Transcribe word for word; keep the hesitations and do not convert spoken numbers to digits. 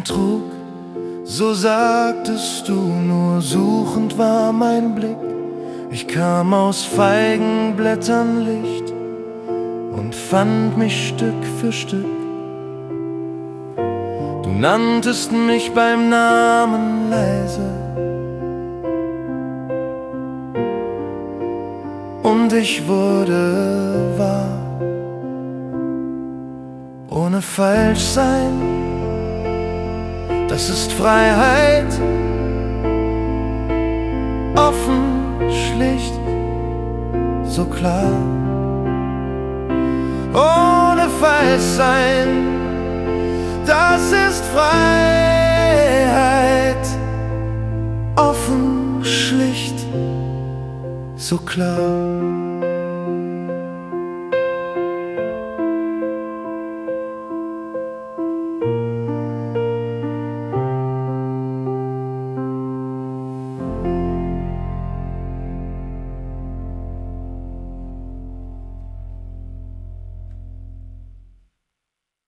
trug, so sagtest du, nur suchend war mein Blick. Ich kam aus Feigenblättern Licht und fand mich Stück für Stück. Du nanntest mich beim Namen leise und ich wurde wahr, ohne Falschsein. Das ist Freiheit, offen, schlicht, so klar. Ohne Falschsein, das ist Freiheit, offen, schlicht, so klar.